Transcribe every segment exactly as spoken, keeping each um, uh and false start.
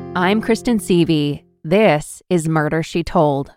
I'm Kristen Seavey. This is Murder, She Told.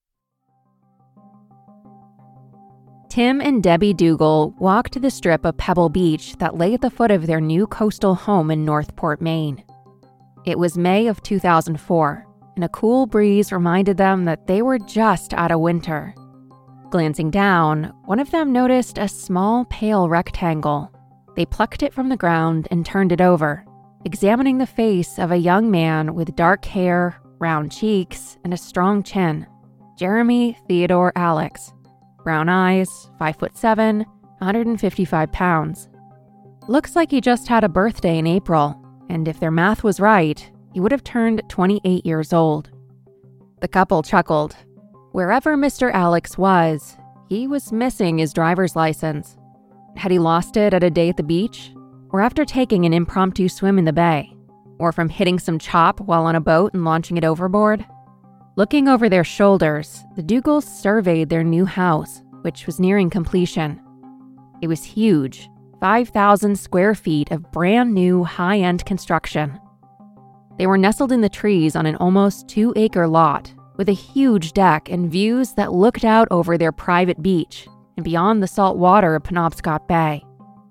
Tim and Debbie Dougal walked the strip of Pebble Beach that lay at the foot of their new coastal home in Northport, Maine. It was May of two thousand four, and a cool breeze reminded them that they were just out of winter. Glancing down, one of them noticed a small, pale rectangle. They plucked it from the ground and turned it over, examining the face of a young man with dark hair, round cheeks, and a strong chin. Jeremy Theodore Alex. Brown eyes, five foot seven, one hundred fifty-five pounds. Looks like he just had a birthday in April, and if their math was right, he would have turned twenty-eight years old. The couple chuckled. Wherever Mister Alex was, he was missing his driver's license. Had he lost it at a day at the beach? Or after taking an impromptu swim in the bay? Or from hitting some chop while on a boat and launching it overboard? Looking over their shoulders, the Dougals surveyed their new house, which was nearing completion. It was huge, five thousand square feet of brand new high-end construction. They were nestled in the trees on an almost two-acre lot, with a huge deck and views that looked out over their private beach and beyond the salt water of Penobscot Bay.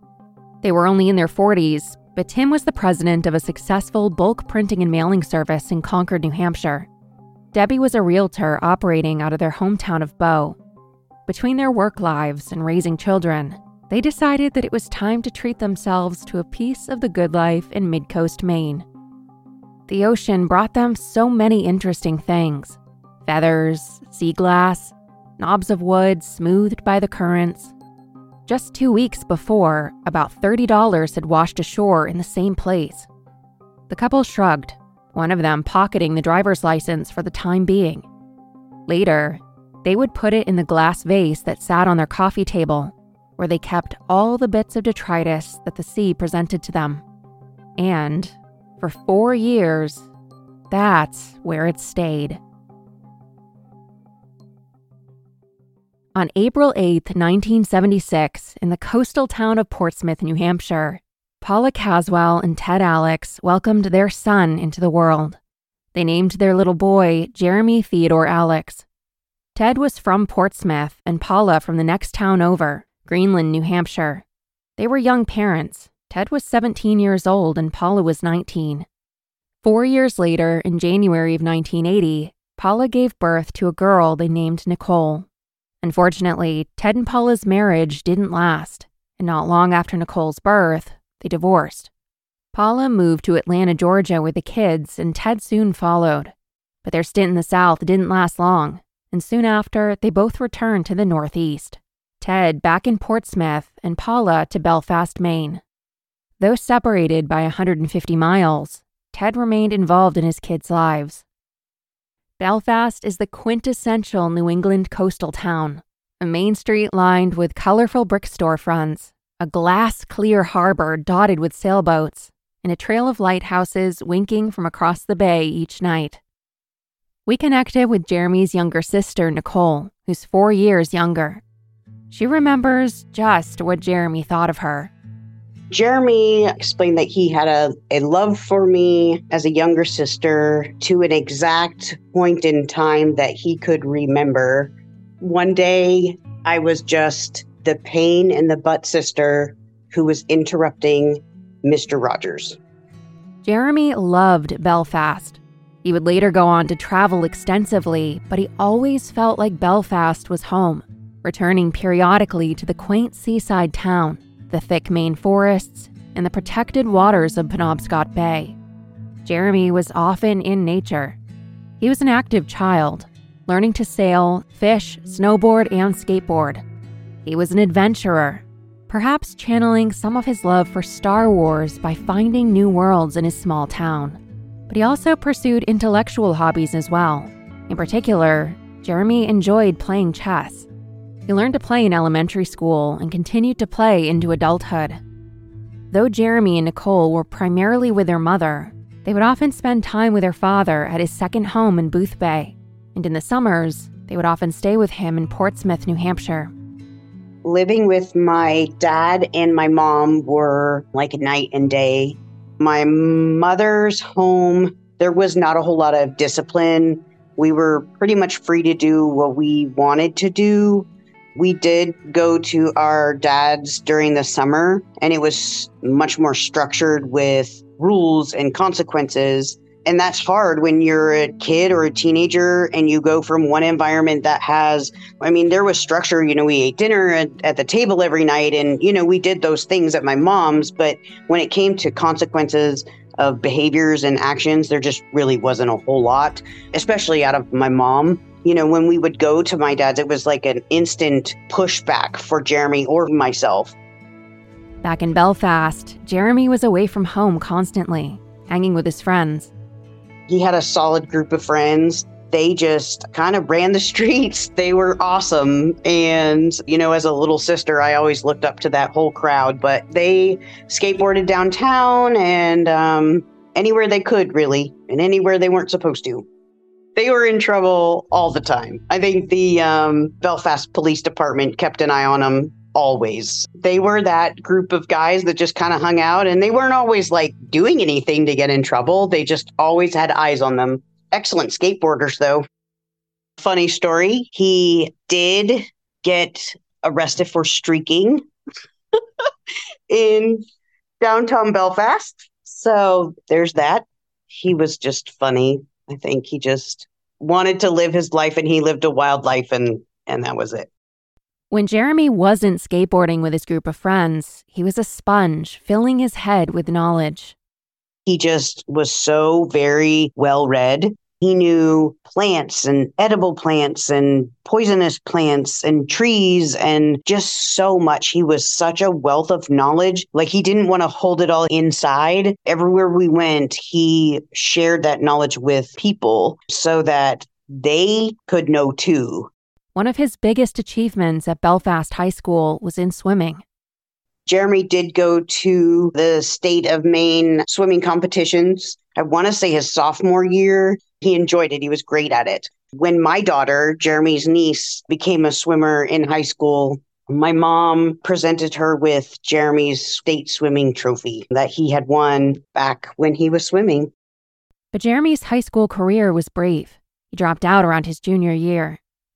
They were only in their forties, but Tim was the president of a successful bulk printing and mailing service in Concord, New Hampshire. Debbie was a realtor operating out of their hometown of Bow. Between their work lives and raising children, they decided that it was time to treat themselves to a piece of the good life in Mid-Coast Maine. The ocean brought them so many interesting things: feathers, sea glass, knobs of wood smoothed by the currents. Just two weeks before, about thirty dollars had washed ashore in the same place. The couple shrugged, one of them pocketing the driver's license for the time being. Later, they would put it in the glass vase that sat on their coffee table, where they kept all the bits of detritus that the sea presented to them. And, for four years, that's where it stayed. On April eighth, nineteen seventy-six, in the coastal town of Portsmouth, New Hampshire, Paula Caswell and Ted Alex welcomed their son into the world. They named their little boy Jeremy Theodore Alex. Ted was from Portsmouth and Paula from the next town over, Greenland, New Hampshire. They were young parents. Ted was seventeen years old and Paula was nineteen. Four years later, in January of nineteen eighty, Paula gave birth to a girl they named Nicole. Unfortunately, Ted and Paula's marriage didn't last, and not long after Nicole's birth, they divorced. Paula moved to Atlanta, Georgia with the kids, and Ted soon followed. But their stint in the South didn't last long, and soon after, they both returned to the Northeast. Ted back in Portsmouth, and Paula to Belfast, Maine. Though separated by one hundred fifty miles, Ted remained involved in his kids' lives. Belfast is the quintessential New England coastal town, a main street lined with colorful brick storefronts, a glass-clear harbor dotted with sailboats, and a trail of lighthouses winking from across the bay each night. We connected with Jeremy's younger sister, Nicole, who's four years younger. She remembers just what Jeremy thought of her. Jeremy explained that he had a, a love for me as a younger sister to an exact point in time that he could remember. One day, I was just the pain in the butt sister who was interrupting Mister Rogers. Jeremy loved Belfast. He would later go on to travel extensively, but he always felt like Belfast was home, returning periodically to the quaint seaside town, the thick Maine forests, and the protected waters of Penobscot Bay. Jeremy was often in nature. He was an active child, learning to sail, fish, snowboard, and skateboard. He was an adventurer, perhaps channeling some of his love for Star Wars by finding new worlds in his small town. But he also pursued intellectual hobbies as well. In particular, Jeremy enjoyed playing chess. He learned to play in elementary school and continued to play into adulthood. Though Jeremy and Nicole were primarily with their mother, they would often spend time with their father at his second home in Booth Bay, and in the summers, they would often stay with him in Portsmouth, New Hampshire. Living with my dad and my mom were like night and day. My mother's home There was not a whole lot of discipline. We were pretty much free to do what we wanted to do. We did go to our dad's during the summer, and it was much more structured with rules and consequences. And that's hard when you're a kid or a teenager and you go from one environment that has, I mean, there was structure. You know, we ate dinner at, at the table every night, and, you know, we did those things at my mom's. But when it came to consequences of behaviors and actions, there just really wasn't a whole lot, especially out of my mom. You know, when we would go to my dad's, it was like an instant pushback for Jeremy or myself. Back in Belfast, Jeremy was away from home constantly, hanging with his friends. He had a solid group of friends. They just kind of ran the streets. They were awesome. And, you know, as a little sister, I always looked up to that whole crowd. But they skateboarded downtown and um, anywhere they could, really, and anywhere they weren't supposed to. They were in trouble all the time. I think the um, Belfast Police Department kept an eye on them always. They were that group of guys that just kind of hung out, and they weren't always like doing anything to get in trouble. They just always had eyes on them. Excellent skateboarders, though. Funny story, he did get arrested for streaking in downtown Belfast. So there's that. He was just funny. I think he just wanted to live his life, and he lived a wild life, and, and that was it. When Jeremy wasn't skateboarding with his group of friends, he was a sponge, filling his head with knowledge. He just was so very well-read. He knew plants and edible plants and poisonous plants and trees and just so much. He was such a wealth of knowledge. Like, he didn't want to hold it all inside. Everywhere we went, he shared that knowledge with people so that they could know too. One of his biggest achievements at Belfast High School was in swimming. Jeremy did go to the state of Maine swimming competitions. I want to say his sophomore year. He enjoyed it. He was great at it. When my daughter, Jeremy's niece, became a swimmer in high school, my mom presented her with Jeremy's state swimming trophy that he had won back when he was swimming. But Jeremy's high school career was brief. He dropped out around his junior year.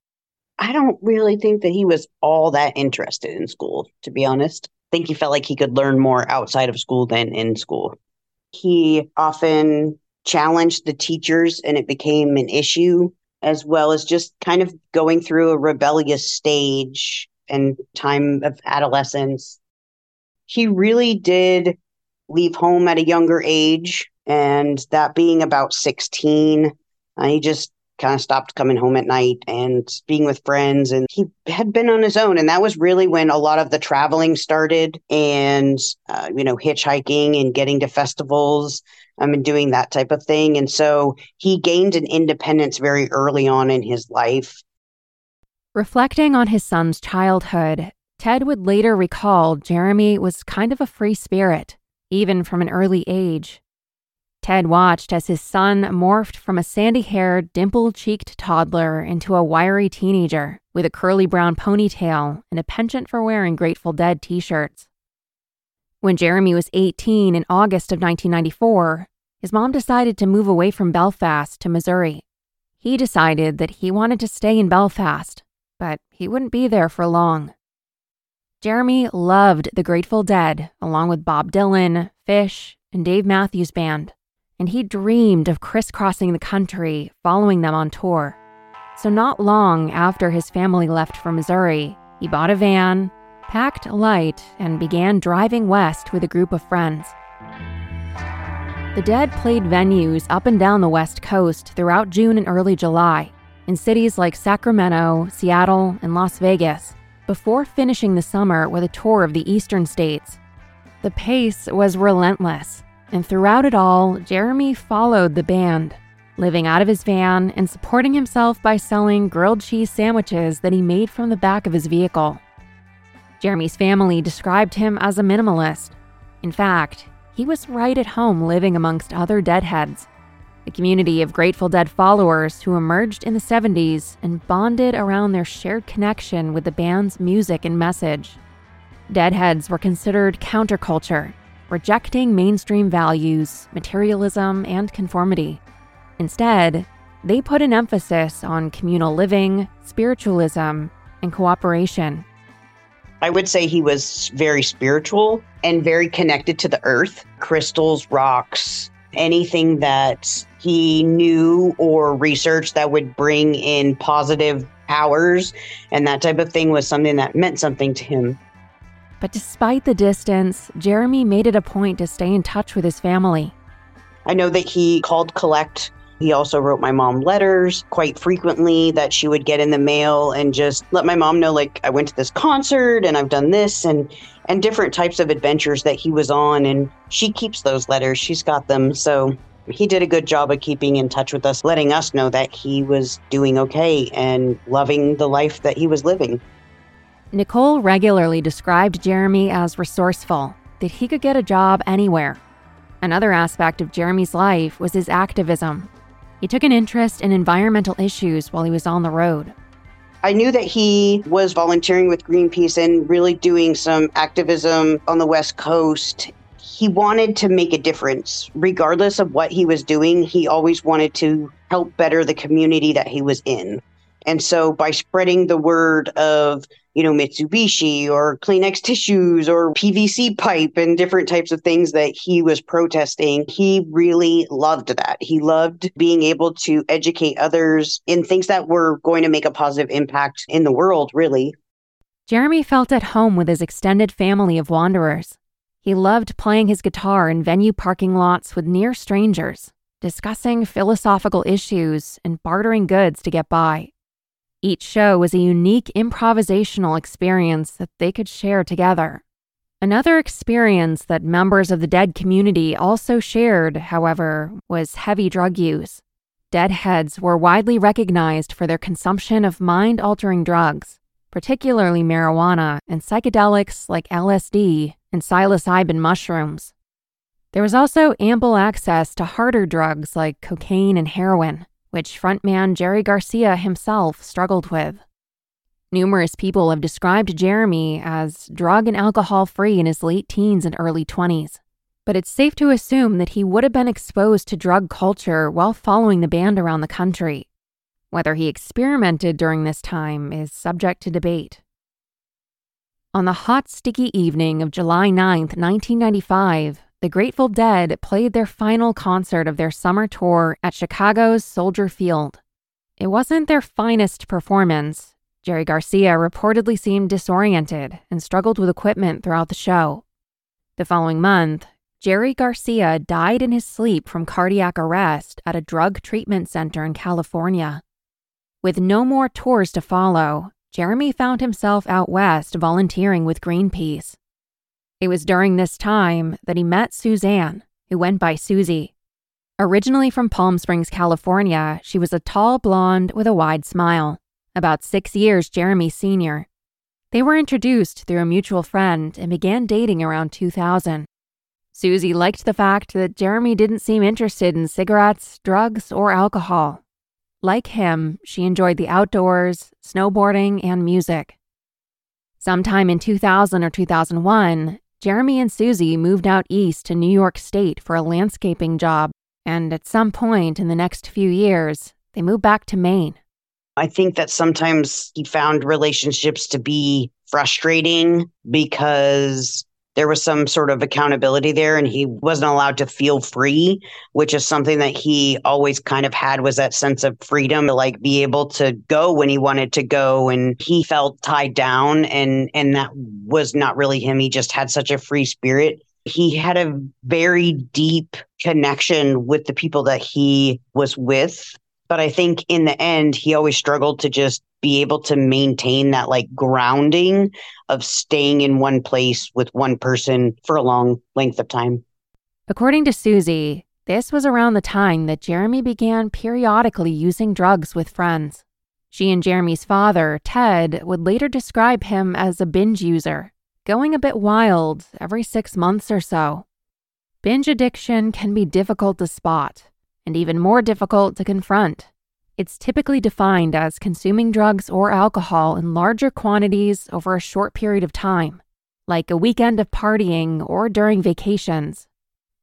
I don't really think that he was all that interested in school, to be honest. I think he felt like he could learn more outside of school than in school. He often challenged the teachers, and it became an issue, as well as just kind of going through a rebellious stage and time of adolescence. He really did leave home at a younger age, and that being about sixteen, uh, he just kind of stopped coming home at night and being with friends, and he had been on his own. And that was really when a lot of the traveling started, and, uh, you know, hitchhiking and getting to festivals um, and doing that type of thing. And so he gained an independence very early on in his life. Reflecting on his son's childhood, Ted would later recall Jeremy was kind of a free spirit, even from an early age. Ted watched as his son morphed from a sandy-haired, dimple-cheeked toddler into a wiry teenager with a curly brown ponytail and a penchant for wearing Grateful Dead t-shirts. When Jeremy was eighteen in August of nineteen ninety-four, his mom decided to move away from Belfast to Missouri. He decided that he wanted to stay in Belfast, but he wouldn't be there for long. Jeremy loved the Grateful Dead, along with Bob Dylan, Phish, and Dave Matthews Band. And he dreamed of crisscrossing the country, following them on tour. So not long after his family left for Missouri, he bought a van, packed light, and began driving west with a group of friends. The Dead played venues up and down the West Coast throughout June and early July, in cities like Sacramento, Seattle, and Las Vegas, before finishing the summer with a tour of the eastern states. The pace was relentless. And throughout it all, Jeremy followed the band, living out of his van and supporting himself by selling grilled cheese sandwiches that he made from the back of his vehicle. Jeremy's family described him as a minimalist. In fact, he was right at home living amongst other Deadheads, a community of Grateful Dead followers who emerged in the seventies and bonded around their shared connection with the band's music and message. Deadheads were considered counterculture, rejecting mainstream values, materialism, and conformity. Instead, they put an emphasis on communal living, spiritualism, and cooperation. I would say he was very spiritual and very connected to the earth, crystals, rocks, anything that he knew or researched that would bring in positive powers, and that type of thing was something that meant something to him. But despite the distance, Jeremy made it a point to stay in touch with his family. I know that he called collect. He also wrote my mom letters quite frequently that she would get in the mail and just let my mom know, like, I went to this concert and I've done this and and different types of adventures that he was on. And she keeps those letters. She's got them. So he did a good job of keeping in touch with us, letting us know that he was doing okay and loving the life that he was living. Nicole regularly described Jeremy as resourceful, that he could get a job anywhere. Another aspect of Jeremy's life was his activism. He took an interest in environmental issues while he was on the road. I knew that he was volunteering with Greenpeace and really doing some activism on the West Coast. He wanted to make a difference. Regardless of what he was doing, he always wanted to help better the community that he was in. And so by spreading the word of, you know, Mitsubishi or Kleenex tissues or P V C pipe and different types of things that he was protesting, he really loved that. He loved being able to educate others in things that were going to make a positive impact in the world, really. Jeremy felt at home with his extended family of wanderers. He loved playing his guitar in venue parking lots with near strangers, discussing philosophical issues and bartering goods to get by. Each show was a unique improvisational experience that they could share together. Another experience that members of the Dead community also shared, however, was heavy drug use. Deadheads were widely recognized for their consumption of mind-altering drugs, particularly marijuana and psychedelics like L S D and psilocybin mushrooms. There was also ample access to harder drugs like cocaine and heroin, which frontman Jerry Garcia himself struggled with. Numerous people have described Jeremy as drug and alcohol-free in his late teens and early twenties, but it's safe to assume that he would have been exposed to drug culture while following the band around the country. Whether he experimented during this time is subject to debate. On the hot, sticky evening of July ninth, nineteen ninety-five, the Grateful Dead played their final concert of their summer tour at Chicago's Soldier Field. It wasn't their finest performance. Jerry Garcia reportedly seemed disoriented and struggled with equipment throughout the show. The following month, Jerry Garcia died in his sleep from cardiac arrest at a drug treatment center in California. With no more tours to follow, Jeremy found himself out west volunteering with Greenpeace. It was during this time that he met Suzanne, who went by Susie. Originally from Palm Springs, California, she was a tall blonde with a wide smile, about six years Jeremy's senior. They were introduced through a mutual friend and began dating around two thousand. Susie liked the fact that Jeremy didn't seem interested in cigarettes, drugs, or alcohol. Like him, she enjoyed the outdoors, snowboarding, and music. Sometime in two thousand or two thousand one, Jeremy and Susie moved out east to New York State for a landscaping job, and at some point in the next few years, they moved back to Maine. I think that sometimes he found relationships to be frustrating because there was some sort of accountability there and he wasn't allowed to feel free, which is something that he always kind of had, was that sense of freedom to like be able to go when he wanted to go. And he felt tied down and, and that was not really him. He just had such a free spirit. He had a very deep connection with the people that he was with. But I think in the end, he always struggled to just be able to maintain that like grounding of staying in one place with one person for a long length of time. According to Susie, this was around the time that Jeremy began periodically using drugs with friends. She and Jeremy's father, Ted, would later describe him as a binge user, going a bit wild every six months or so. Binge addiction can be difficult to spot, and even more difficult to confront. It's typically defined as consuming drugs or alcohol in larger quantities over a short period of time, like a weekend of partying or during vacations.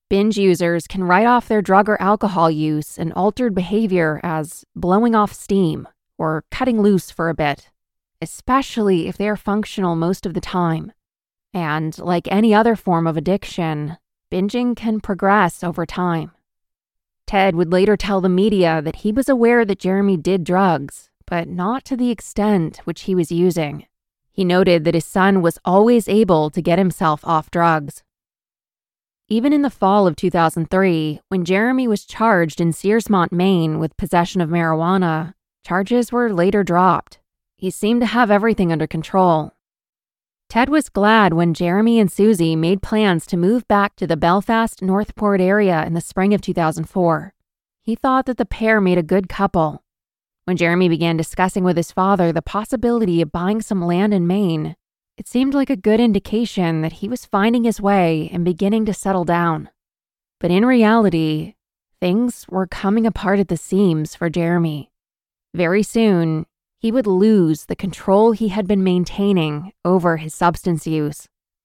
Binge users can write off their drug or alcohol use and altered behavior as blowing off steam or cutting loose for a bit, especially if they are functional most of the time. And like any other form of addiction, binging can progress over time. Ted would later tell the media that he was aware that Jeremy did drugs, but not to the extent which he was using. He noted that his son was always able to get himself off drugs. Even in the fall of two thousand three, when Jeremy was charged in Searsmont, Maine with possession of marijuana, charges were later dropped. He seemed to have everything under control. Ted was glad when Jeremy and Susie made plans to move back to the Belfast Northport area in the spring of two thousand four. He thought that the pair made a good couple. When Jeremy began discussing with his father the possibility of buying some land in Maine, it seemed like a good indication that he was finding his way and beginning to settle down. But in reality, things were coming apart at the seams for Jeremy. Very soon, he would lose the control he had been maintaining over his substance use.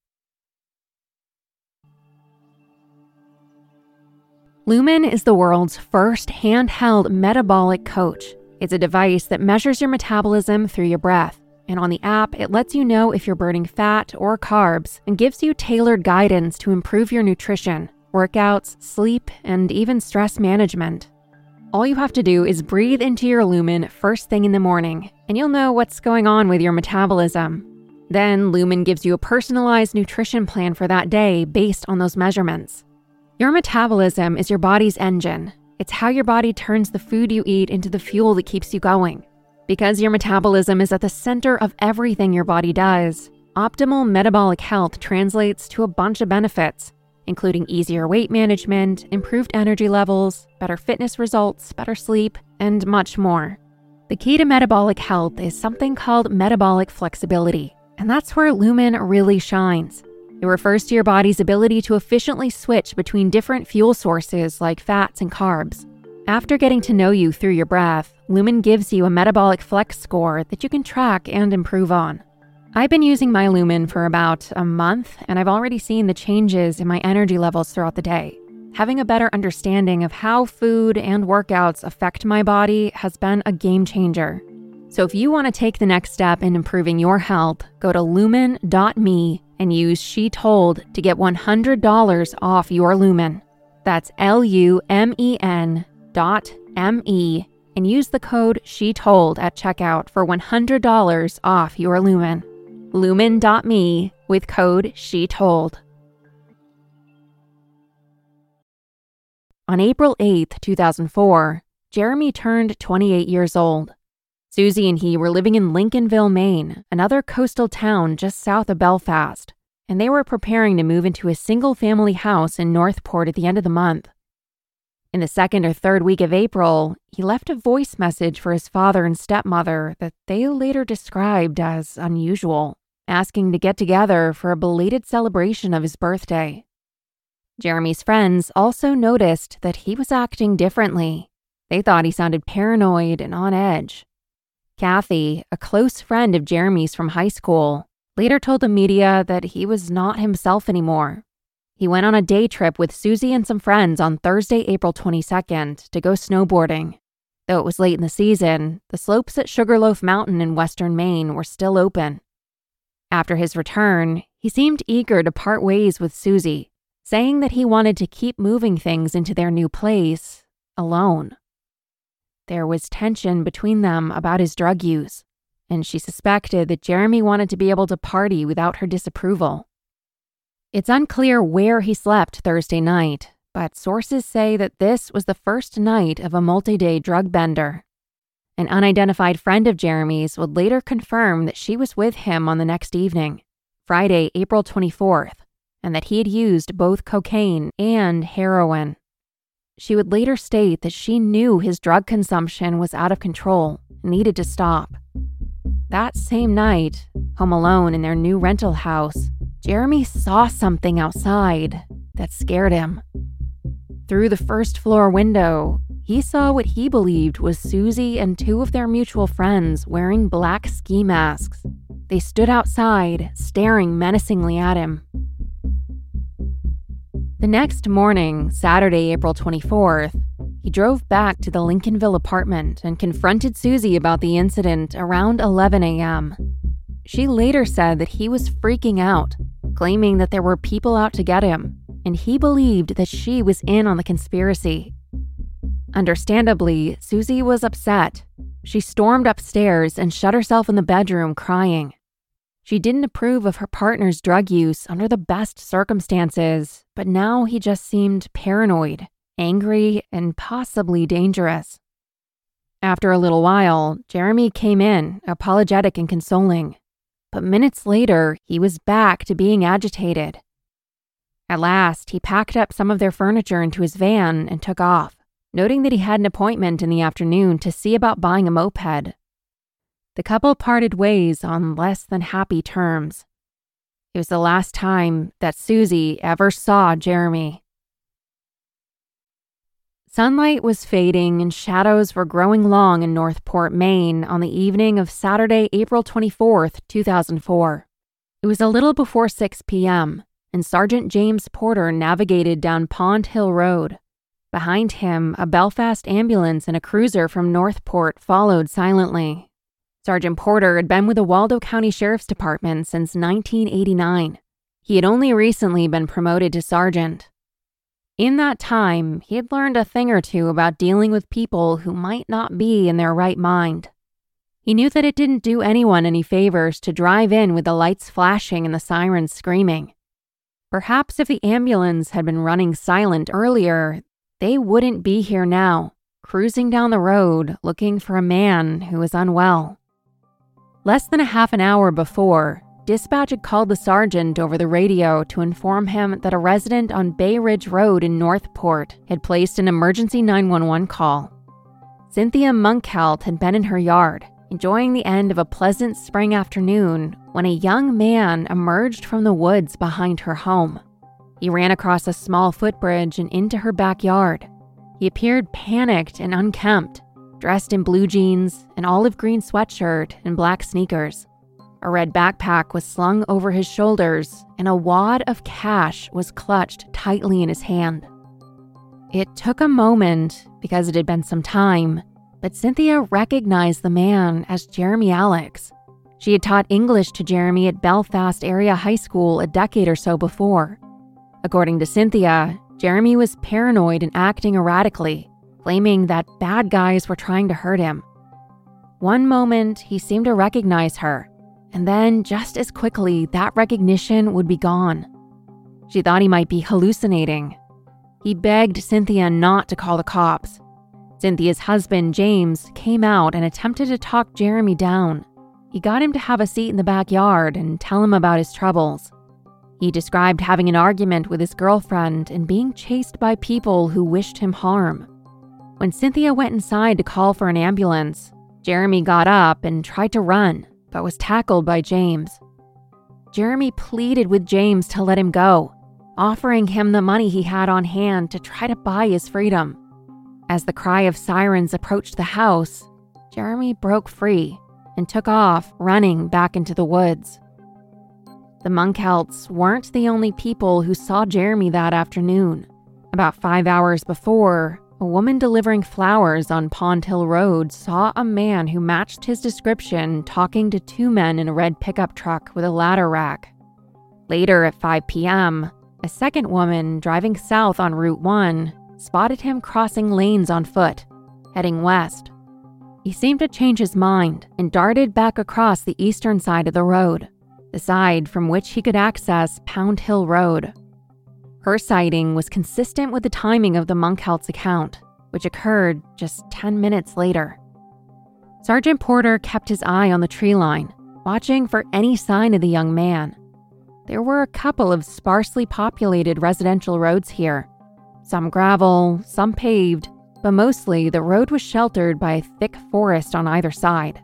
Lumen is the world's first handheld metabolic coach. It's a device that measures your metabolism through your breath, and on the app, it lets you know if you're burning fat or carbs and gives you tailored guidance to improve your nutrition, workouts, sleep, and even stress management. All you have to do is breathe into your Lumen first thing in the morning, and you'll know what's going on with your metabolism. Then Lumen gives you a personalized nutrition plan for that day based on those measurements. Your metabolism is your body's engine. It's how your body turns the food you eat into the fuel that keeps you going. Because your metabolism is at the center of everything your body does, optimal metabolic health translates to a bunch of benefits, including easier weight management, improved energy levels, better fitness results, better sleep, and much more. The key to metabolic health is something called metabolic flexibility, and that's where Lumen really shines. It refers to your body's ability to efficiently switch between different fuel sources like fats and carbs. After getting to know you through your breath, Lumen gives you a metabolic flex score that you can track and improve on. I've been using my Lumen for about a month, and I've already seen the changes in my energy levels throughout the day. Having a better understanding of how food and workouts affect my body has been a game changer. So if you want to take the next step in improving your health, go to lumen dot me and use She Told to get one hundred dollars off your Lumen. That's L U M E N dot M E and use the code She Told at checkout for one hundred dollars off your Lumen. lumen dot me with code She Told. On April eighth, two thousand four, Jeremy turned twenty-eight years old. Susie and he were living in Lincolnville, Maine, another coastal town just south of Belfast, and they were preparing to move into a single-family house in Northport at the end of the month. In the second or third week of April, he left a voice message for his father and stepmother that they later described as unusual, asking to get together for a belated celebration of his birthday. Jeremy's friends also noticed that he was acting differently. They thought he sounded paranoid and on edge. Kathy, a close friend of Jeremy's from high school, later told the media that he was not himself anymore. He went on a day trip with Susie and some friends on Thursday, April twenty-second, to go snowboarding. Though it was late in the season, the slopes at Sugarloaf Mountain in western Maine were still open. After his return, he seemed eager to part ways with Susie, saying that he wanted to keep moving things into their new place alone. There was tension between them about his drug use, and she suspected that Jeremy wanted to be able to party without her disapproval. It's unclear where he slept Thursday night, but sources say that this was the first night of a multi-day drug bender. An unidentified friend of Jeremy's would later confirm that she was with him on the next evening, Friday, April twenty-fourth, and that he had used both cocaine and heroin. She would later state that she knew his drug consumption was out of control and needed to stop. That same night, home alone in their new rental house, Jeremy saw something outside that scared him. Through the first floor window, he saw what he believed was Susie and two of their mutual friends wearing black ski masks. They stood outside, staring menacingly at him. The next morning, Saturday, April twenty-fourth, he drove back to the Lincolnville apartment and confronted Susie about the incident around eleven a.m. She later said that he was freaking out, claiming that there were people out to get him, and he believed that she was in on the conspiracy. Understandably, Susie was upset. She stormed upstairs and shut herself in the bedroom crying. She didn't approve of her partner's drug use under the best circumstances, but now he just seemed paranoid, angry, and possibly dangerous. After a little while, Jeremy came in, apologetic and consoling. But minutes later, he was back to being agitated. At last, he packed up some of their furniture into his van and took off, noting that he had an appointment in the afternoon to see about buying a moped. The couple parted ways on less than happy terms. It was the last time that Susie ever saw Jeremy. Sunlight was fading and shadows were growing long in Northport, Maine on the evening of Saturday, April twenty-fourth, two thousand four. It was a little before six p.m., and Sergeant James Porter navigated down Pond Hill Road. Behind him, a Belfast ambulance and a cruiser from Northport followed silently. Sergeant Porter had been with the Waldo County Sheriff's Department since nineteen eighty-nine. He had only recently been promoted to sergeant. In that time, he had learned a thing or two about dealing with people who might not be in their right mind. He knew that it didn't do anyone any favors to drive in with the lights flashing and the sirens screaming. Perhaps if the ambulance had been running silent earlier, they wouldn't be here now, cruising down the road looking for a man who was unwell. Less than a half an hour before, dispatch had called the sergeant over the radio to inform him that a resident on Bay Ridge Road in Northport had placed an emergency nine one one call. Cynthia Munkelt had been in her yard, enjoying the end of a pleasant spring afternoon when a young man emerged from the woods behind her home. He ran across a small footbridge and into her backyard. He appeared panicked and unkempt, dressed in blue jeans, an olive green sweatshirt, and black sneakers. A red backpack was slung over his shoulders, and a wad of cash was clutched tightly in his hand. It took a moment, because it had been some time, but Cynthia recognized the man as Jeremy Alex. She had taught English to Jeremy at Belfast Area High School a decade or so before. According to Cynthia, Jeremy was paranoid and acting erratically, claiming that bad guys were trying to hurt him. One moment, he seemed to recognize her, and then just as quickly, that recognition would be gone. She thought he might be hallucinating. He begged Cynthia not to call the cops. Cynthia's husband, James, came out and attempted to talk Jeremy down. He got him to have a seat in the backyard and tell him about his troubles. He described having an argument with his girlfriend and being chased by people who wished him harm. When Cynthia went inside to call for an ambulance, Jeremy got up and tried to run, but was tackled by James. Jeremy pleaded with James to let him go, offering him the money he had on hand to try to buy his freedom. As the cry of sirens approached the house, Jeremy broke free and took off, running back into the woods. The Munkelts weren't the only people who saw Jeremy that afternoon. About five hours before, a woman delivering flowers on Pond Hill Road saw a man who matched his description talking to two men in a red pickup truck with a ladder rack. Later at five p.m., a second woman driving south on Route one spotted him crossing lanes on foot, heading west. He seemed to change his mind and darted back across the eastern side of the road, the side from which he could access Pound Hill Road. Her sighting was consistent with the timing of the Munkelts' account, which occurred just ten minutes later. Sergeant Porter kept his eye on the tree line, watching for any sign of the young man. There were a couple of sparsely populated residential roads here, some gravel, some paved, but mostly the road was sheltered by a thick forest on either side.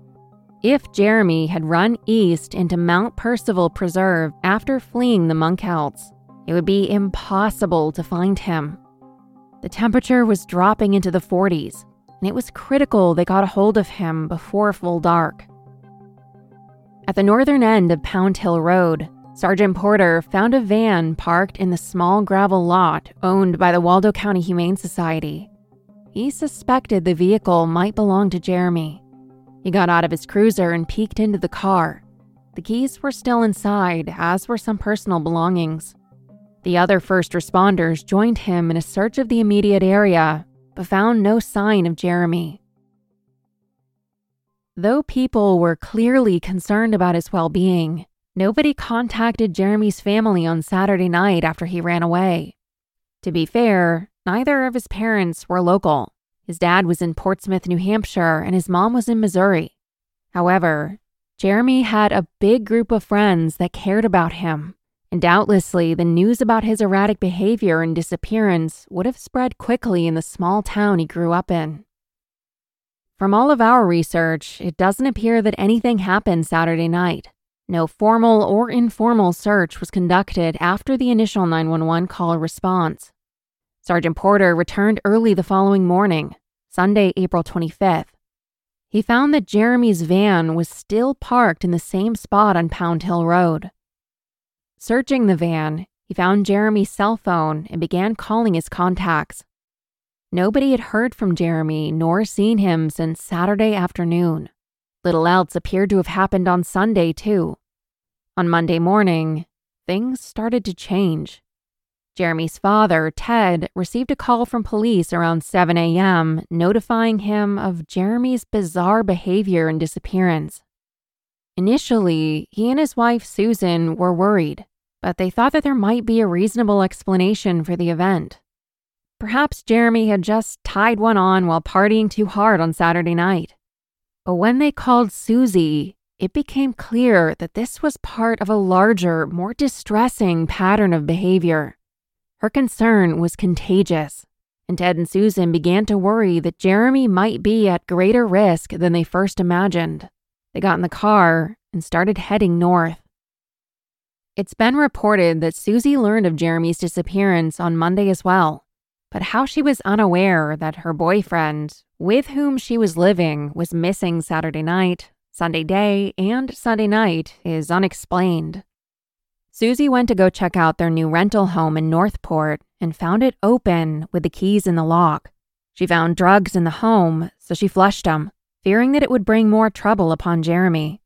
If Jeremy had run east into Mount Percival Preserve after fleeing the Munkelts, it would be impossible to find him. The temperature was dropping into the forties, and it was critical they got a hold of him before full dark. At the northern end of Pound Hill Road, Sergeant Porter found a van parked in the small gravel lot owned by the Waldo County Humane Society. He suspected the vehicle might belong to Jeremy. He got out of his cruiser and peeked into the car. The keys were still inside, as were some personal belongings. The other first responders joined him in a search of the immediate area, but found no sign of Jeremy. Though people were clearly concerned about his well-being, nobody contacted Jeremy's family on Saturday night after he ran away. To be fair, neither of his parents were local. His dad was in Portsmouth, New Hampshire, and his mom was in Missouri. However, Jeremy had a big group of friends that cared about him, and doubtlessly the news about his erratic behavior and disappearance would have spread quickly in the small town he grew up in. From all of our research, it doesn't appear that anything happened Saturday night. No formal or informal search was conducted after the initial nine one one call response. Sergeant Porter returned early the following morning, Sunday, April twenty-fifth. He found that Jeremy's van was still parked in the same spot on Pound Hill Road. Searching the van, he found Jeremy's cell phone and began calling his contacts. Nobody had heard from Jeremy nor seen him since Saturday afternoon. Little else appeared to have happened on Sunday, too. On Monday morning, things started to change. Jeremy's father, Ted, received a call from police around seven a.m. notifying him of Jeremy's bizarre behavior and disappearance. Initially, he and his wife, Susan, were worried, but they thought that there might be a reasonable explanation for the event. Perhaps Jeremy had just tied one on while partying too hard on Saturday night. But when they called Susie, it became clear that this was part of a larger, more distressing pattern of behavior. Her concern was contagious, and Ted and Susan began to worry that Jeremy might be at greater risk than they first imagined. They got in the car and started heading north. It's been reported that Susie learned of Jeremy's disappearance on Monday as well, but how she was unaware that her boyfriend, with whom she was living, was missing Saturday night, Sunday day, and Sunday night is unexplained. Susie went to go check out their new rental home in Northport and found it open with the keys in the lock. She found drugs in the home, so she flushed them, fearing that it would bring more trouble upon Jeremy.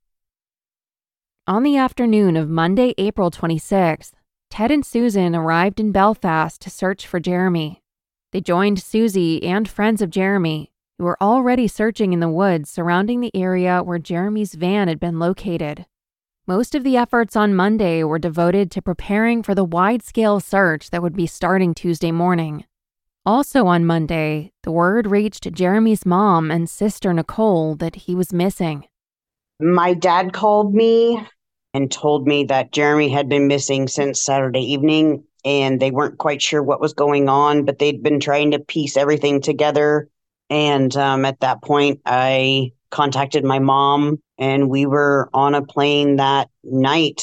On the afternoon of Monday, April twenty-sixth, Ted and Susan arrived in Belfast to search for Jeremy. They joined Susie and friends of Jeremy, who were already searching in the woods surrounding the area where Jeremy's van had been located. Most of the efforts on Monday were devoted to preparing for the wide-scale search that would be starting Tuesday morning. Also on Monday, the word reached Jeremy's mom and sister Nicole that he was missing. My dad called me and told me that Jeremy had been missing since Saturday evening, and they weren't quite sure what was going on, but they'd been trying to piece everything together. And um, at that point, I contacted my mom, and we were on a plane that night.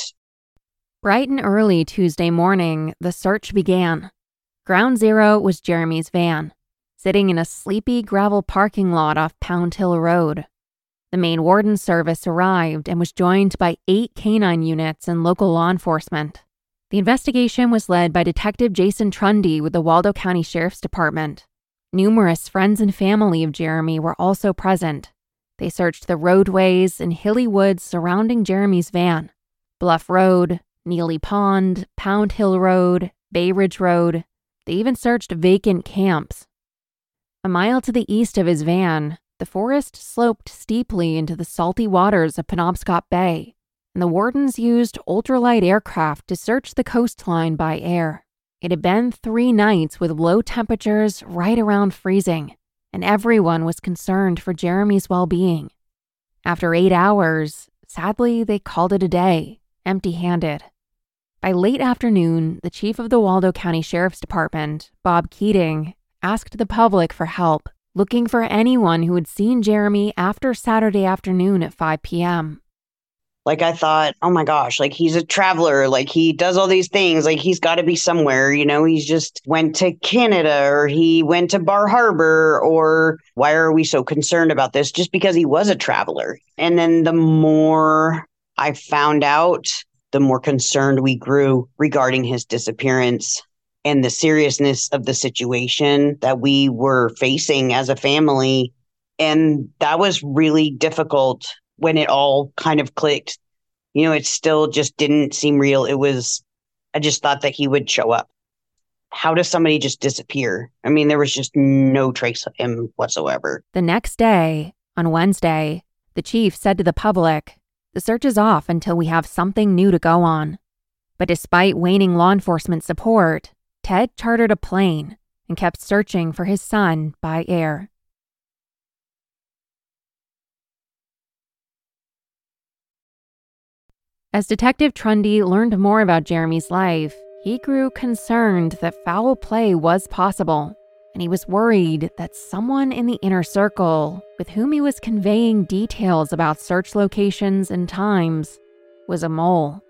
Bright and early Tuesday morning, the search began. Ground zero was Jeremy's van, sitting in a sleepy gravel parking lot off Pound Hill Road. The Maine Warden Service arrived and was joined by eight canine units and local law enforcement. The investigation was led by Detective Jason Trundy with the Waldo County Sheriff's Department. Numerous friends and family of Jeremy were also present. They searched the roadways and hilly woods surrounding Jeremy's van. Bluff Road, Neely Pond, Pound Hill Road, Bay Ridge Road. They even searched vacant camps. A mile to the east of his van, the forest sloped steeply into the salty waters of Penobscot Bay, and the wardens used ultralight aircraft to search the coastline by air. It had been three nights with low temperatures right around freezing, and everyone was concerned for Jeremy's well-being. After eight hours, sadly, they called it a day, empty-handed. By late afternoon, the chief of the Waldo County Sheriff's Department, Bob Keating, asked the public for help, looking for anyone who had seen Jeremy after Saturday afternoon at five p.m. Like, I thought, oh my gosh, like, he's a traveler, like, he does all these things, like, he's got to be somewhere, you know, he's just went to Canada, or he went to Bar Harbor, or why are we so concerned about this? Just because he was a traveler. And then the more I found out, the more concerned we grew regarding his disappearance and the seriousness of the situation that we were facing as a family. And that was really difficult when it all kind of clicked. You know, it still just didn't seem real. It was, I just thought that he would show up. How does somebody just disappear? I mean, there was just no trace of him whatsoever. The next day, on Wednesday, the chief said to the public, "The search is off until we have something new to go on." But despite waning law enforcement support, Ted chartered a plane and kept searching for his son by air. As Detective Trundy learned more about Jeremy's life, he grew concerned that foul play was possible, and he was worried that someone in the inner circle, with whom he was conveying details about search locations and times, was a mole.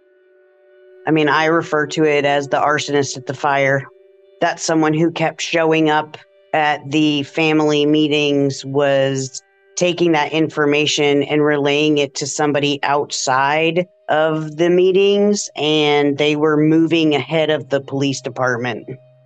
I mean, I refer to it as the arsonist at the fire. That's someone who kept showing up at the family meetings, was taking that information and relaying it to somebody outside of the meetings, and they were moving ahead of the police department.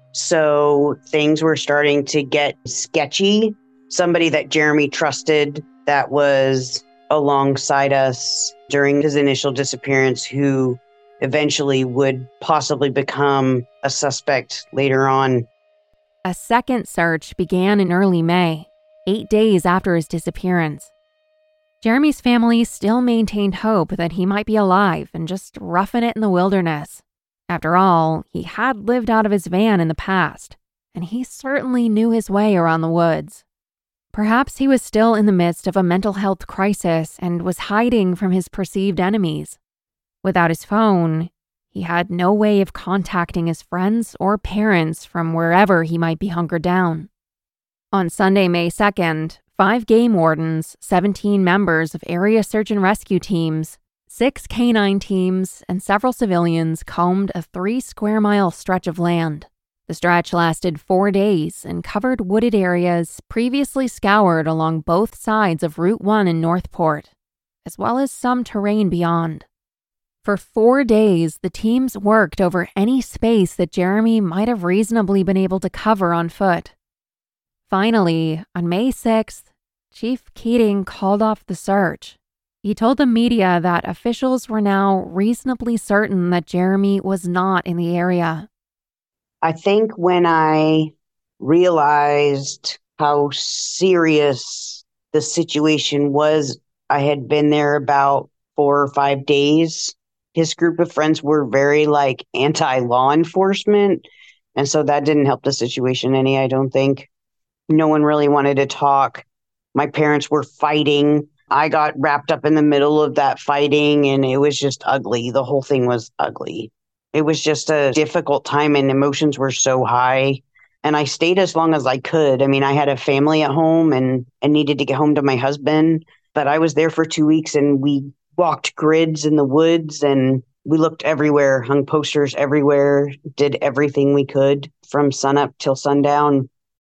So things were starting to get sketchy. Somebody that Jeremy trusted that was alongside us during his initial disappearance, who eventually would possibly become a suspect later on. A second search began in early May, eight days after his disappearance. Jeremy's family still maintained hope that he might be alive and just roughing it in the wilderness. After all, he had lived out of his van in the past, and he certainly knew his way around the woods. Perhaps he was still in the midst of a mental health crisis and was hiding from his perceived enemies. Without his phone, he had no way of contacting his friends or parents from wherever he might be hunkered down. On Sunday, May second, five game wardens, seventeen members of area search and rescue teams, six canine teams, and several civilians combed a three-square-mile stretch of land. The stretch lasted four days and covered wooded areas previously scoured along both sides of Route one in Northport, as well as some terrain beyond. For four days, the teams worked over any space that Jeremy might have reasonably been able to cover on foot. Finally, on May sixth, Chief Keating called off the search. He told the media that officials were now reasonably certain that Jeremy was not in the area. I think when I realized how serious the situation was, I had been there about four or five days. His group of friends were very like anti-law enforcement, and so that didn't help the situation any, I don't think. No one really wanted to talk. My parents were fighting. I got wrapped up in the middle of that fighting, and it was just ugly. The whole thing was ugly. It was just a difficult time, and emotions were so high. And I stayed as long as I could. I mean, I had a family at home and, and needed to get home to my husband. But I was there for two weeks, and we walked grids in the woods, and we looked everywhere, hung posters everywhere, did everything we could from sunup till sundown.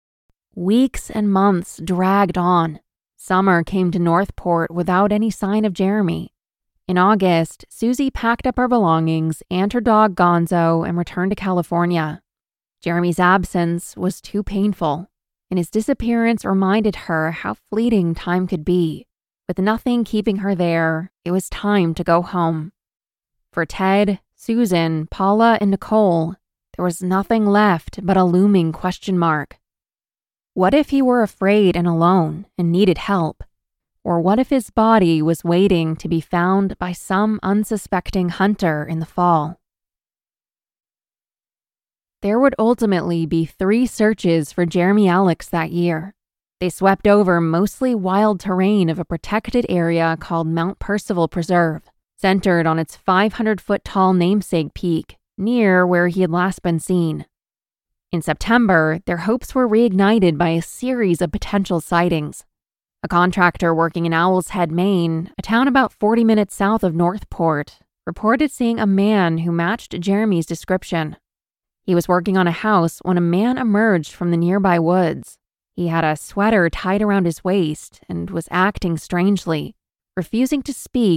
Weeks and months dragged on. Summer came to Northport without any sign of Jeremy. In August, Susie packed up her belongings and her dog Gonzo and returned to California. Jeremy's absence was too painful, and his disappearance reminded her how fleeting time could be. With nothing keeping her there, it was time to go home. For Ted, Susan, Paula, and Nicole, there was nothing left but a looming question mark. What if he were afraid and alone and needed help? Or what if his body was waiting to be found by some unsuspecting hunter in the fall? There would ultimately be three searches for Jeremy Alex that year. They swept over mostly wild terrain of a protected area called Mount Percival Preserve, centered on its five hundred foot tall namesake peak, near where he had last been seen. In September, their hopes were reignited by a series of potential sightings. A contractor working in Owl's Head, Maine, a town about forty minutes south of Northport, reported seeing a man who matched Jeremy's description. He was working on a house when a man emerged from the nearby woods. He had a sweater tied around his waist and was acting strangely, refusing to speak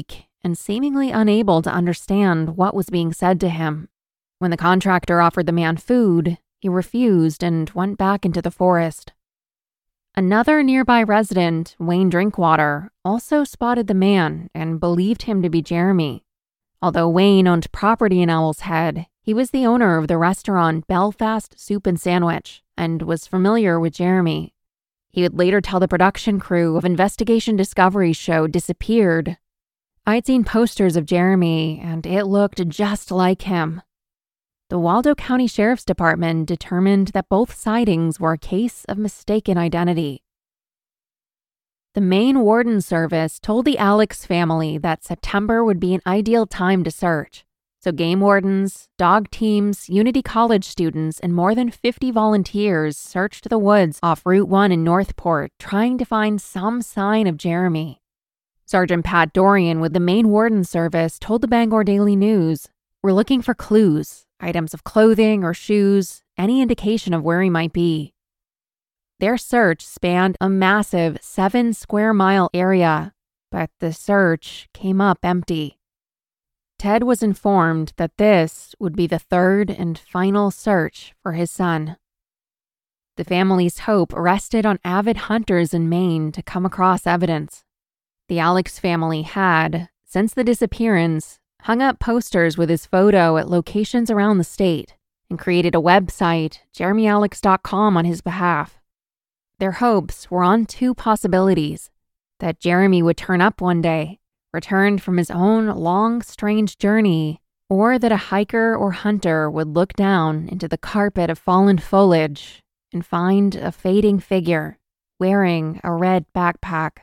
and seemingly unable to understand what was being said to him. When the contractor offered the man food, he refused and went back into the forest. Another nearby resident, Wayne Drinkwater, also spotted the man and believed him to be Jeremy. Although Wayne owned property in Owl's Head, he was the owner of the restaurant Belfast Soup and Sandwich and was familiar with Jeremy. He would later tell the production crew of Investigation Discovery's show Disappeared, "I'd seen posters of Jeremy and it looked just like him." The Waldo County Sheriff's Department determined that both sightings were a case of mistaken identity. The Maine Warden Service told the Alex family that September would be an ideal time to search, so game wardens, dog teams, Unity College students, and more than fifty volunteers searched the woods off Route one in Northport, trying to find some sign of Jeremy. Sergeant Pat Dorian with the Maine Warden Service told the Bangor Daily News, "We're looking for clues, items of clothing or shoes, any indication of where he might be." Their search spanned a massive seven square mile area, but the search came up empty. Ted was informed that this would be the third and final search for his son. The family's hope rested on avid hunters in Maine to come across evidence. The Alex family had, since the disappearance, hung up posters with his photo at locations around the state and created a website, jeremy alex dot com, on his behalf. Their hopes were on two possibilities: that Jeremy would turn up one day, returned from his own long, strange journey, or that a hiker or hunter would look down into the carpet of fallen foliage and find a fading figure wearing a red backpack.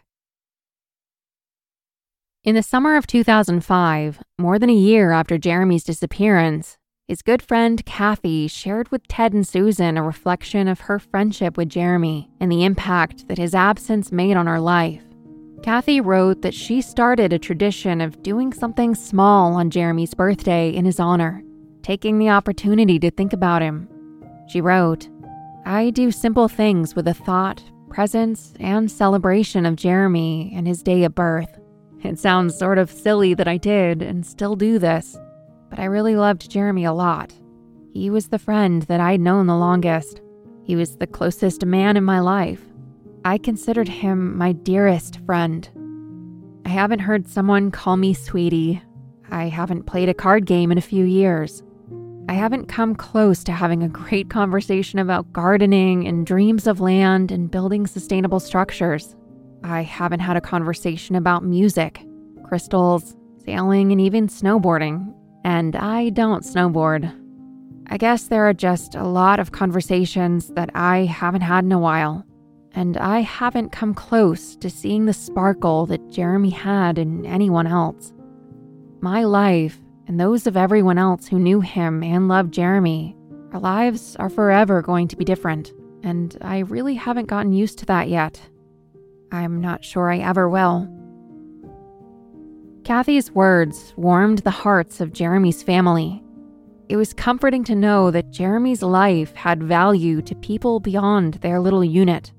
In the summer of two thousand five, more than a year after Jeremy's disappearance, his good friend Kathy shared with Ted and Susan a reflection of her friendship with Jeremy and the impact that his absence made on her life. Kathy wrote that she started a tradition of doing something small on Jeremy's birthday in his honor, taking the opportunity to think about him. She wrote, "I do simple things with a thought, presence, and celebration of Jeremy and his day of birth. It sounds sort of silly that I did and still do this, but I really loved Jeremy a lot. He was the friend that I'd known the longest. He was the closest man in my life. I considered him my dearest friend. I haven't heard someone call me sweetie. I haven't played a card game in a few years. I haven't come close to having a great conversation about gardening and dreams of land and building sustainable structures. I haven't had a conversation about music, crystals, sailing, and even snowboarding. And I don't snowboard. I guess there are just a lot of conversations that I haven't had in a while. And I haven't come close to seeing the sparkle that Jeremy had in anyone else. My life, and those of everyone else who knew him and loved Jeremy, our lives are forever going to be different, and I really haven't gotten used to that yet. I'm not sure I ever will." Kathy's words warmed the hearts of Jeremy's family. It was comforting to know that Jeremy's life had value to people beyond their little unit.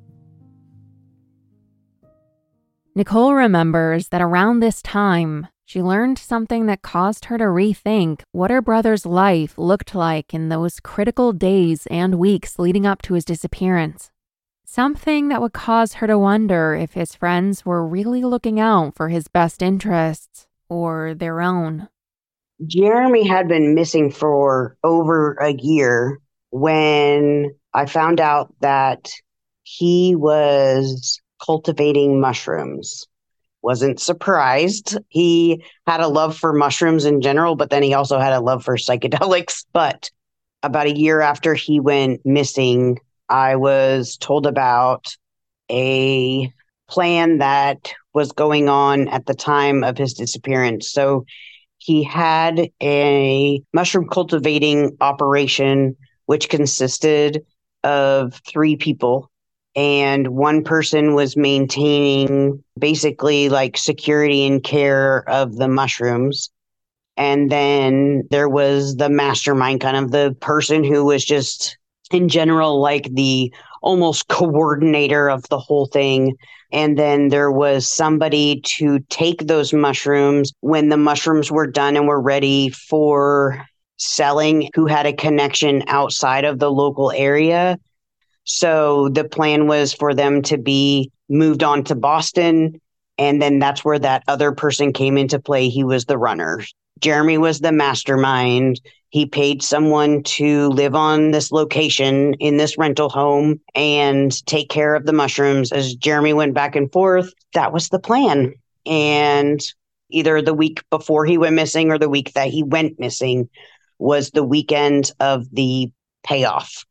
Nicole remembers that around this time, she learned something that caused her to rethink what her brother's life looked like in those critical days and weeks leading up to his disappearance. Something that would cause her to wonder if his friends were really looking out for his best interests or their own. Jeremy had been missing for over a year when I found out that he was cultivating mushrooms. Wasn't surprised. He had a love for mushrooms in general, but then he also had a love for psychedelics. But about a year after he went missing, I was told about a plan that was going on at the time of his disappearance. So he had a mushroom cultivating operation, which consisted of three people. And one person was maintaining basically like security and care of the mushrooms. And then there was the mastermind, kind of the person who was just in general like the almost coordinator of the whole thing. And then there was somebody to take those mushrooms when the mushrooms were done and were ready for selling, who had a connection outside of the local area. So the plan was for them to be moved on to Boston. And then that's where that other person came into play. He was the runner. Jeremy was the mastermind. He paid someone to live on this location in this rental home and take care of the mushrooms as Jeremy went back and forth. That was the plan. And either the week before he went missing or the week that he went missing was the weekend of the payoff.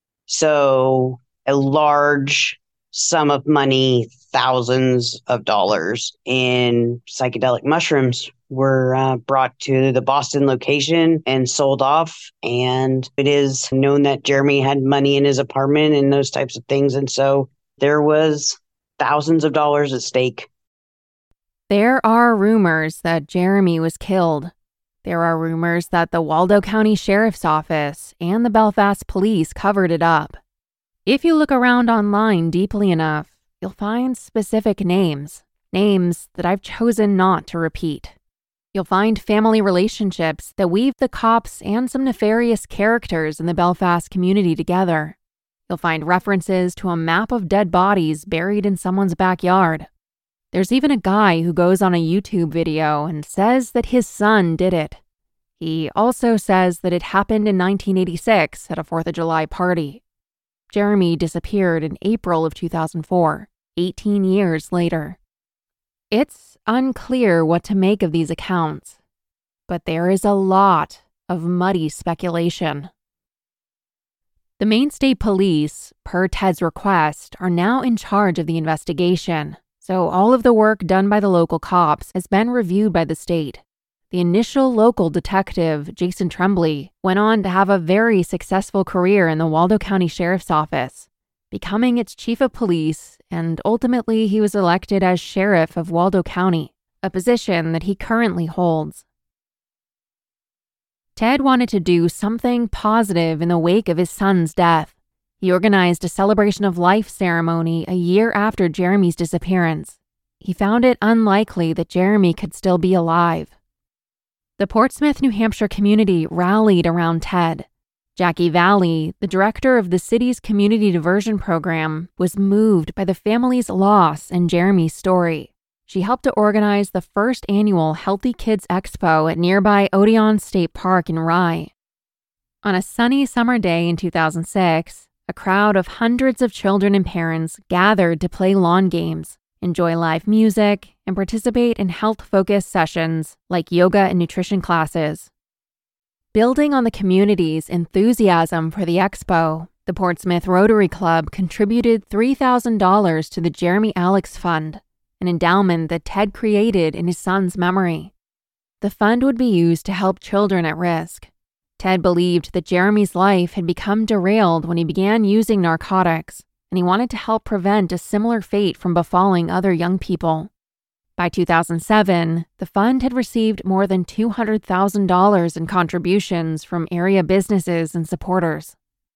So a large sum of money, thousands of dollars in psychedelic mushrooms were uh, brought to the Boston location and sold off. And it is known that Jeremy had money in his apartment and those types of things. And so there was thousands of dollars at stake. There are rumors that Jeremy was killed. There are rumors that the Waldo County Sheriff's Office and the Belfast Police covered it up. If you look around online deeply enough, you'll find specific names, names that I've chosen not to repeat. You'll find family relationships that weave the cops and some nefarious characters in the Belfast community together. You'll find references to a map of dead bodies buried in someone's backyard. There's even a guy who goes on a YouTube video and says that his son did it. He also says that it happened in nineteen eighty-six at a fourth of July party. Jeremy disappeared in April of two thousand four, eighteen years later. It's unclear what to make of these accounts, but there is a lot of muddy speculation. The Maine State Police, per Ted's request, are now in charge of the investigation, so all of the work done by the local cops has been reviewed by the state. The initial local detective, Jason Tremblay, went on to have a very successful career in the Waldo County Sheriff's Office, becoming its chief of police, and ultimately he was elected as sheriff of Waldo County, a position that he currently holds. Ted wanted to do something positive in the wake of his son's death. He organized a celebration of life ceremony a year after Jeremy's disappearance. He found it unlikely that Jeremy could still be alive. The Portsmouth, New Hampshire community rallied around Ted. Jackie Valley, the director of the city's community diversion program, was moved by the family's loss and Jeremy's story. She helped to organize the first annual Healthy Kids Expo at nearby Odeon State Park in Rye. On a sunny summer day in two thousand six, a crowd of hundreds of children and parents gathered to play lawn games, enjoy live music, and participate in health-focused sessions like yoga and nutrition classes. Building on the community's enthusiasm for the expo, the Portsmouth Rotary Club contributed three thousand dollars to the Jeremy Alex Fund, an endowment that Ted created in his son's memory. The fund would be used to help children at risk. Ted believed that Jeremy's life had become derailed when he began using narcotics, and he wanted to help prevent a similar fate from befalling other young people. By two thousand seven, the fund had received more than two hundred thousand dollars in contributions from area businesses and supporters.